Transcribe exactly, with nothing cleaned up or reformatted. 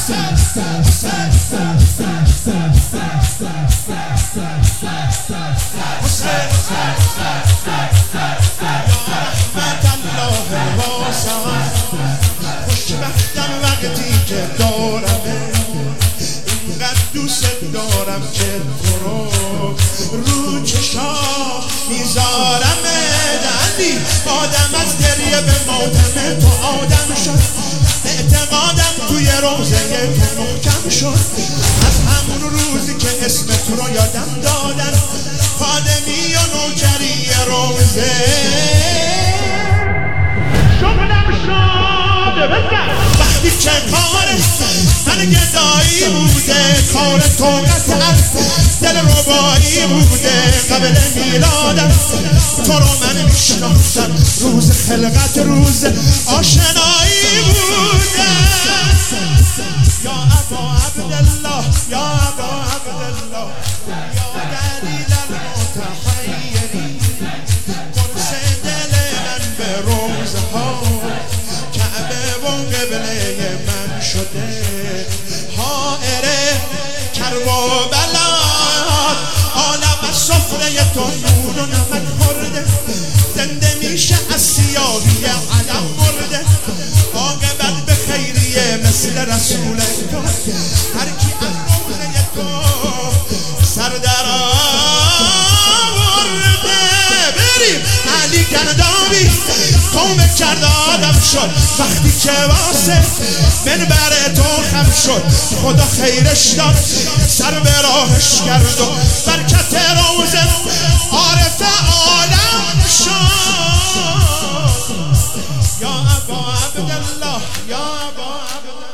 خوشبختم وقتی که دارمه، اینقدر دوست دارم که تو رو رو چشام میذارمه. دلی آدم از گریه به ماتم تو آدم شد، اعتقادم توی روزه تو محکم شد. از همون روزی که اسم تو رو یادم دادن، خادمی و نوکری روزه شغلم شده بزن. وقتی که کار من گدایی بوده، کار تو قطعا دل ربایی بوده. قبل میلادم تو رو من میشناسم، روز خلقت روز آشنایی بوده. یا ابا عبدالله، یا ابا عبدالله، یا دلیل المتحیری، قرص دل من به روزها کعبه و قبله من شده. حائره کرب و بلاد، عالم از سفره تو نون و نمک خورده. زنده میشه از سیاهی علم مرده، عاقبت به خیریه مثل رسول تو. هر کی از روزه تو سر در آورده. بریم علی گردابی توبه کرد آدم شد، وقتی که واسه منبر تو خم شد. خدا خیرش داد سر به راهش کرد و برکت روزه عارف عالم شد. یا ابا عبدالله، یا ابا عبدالله.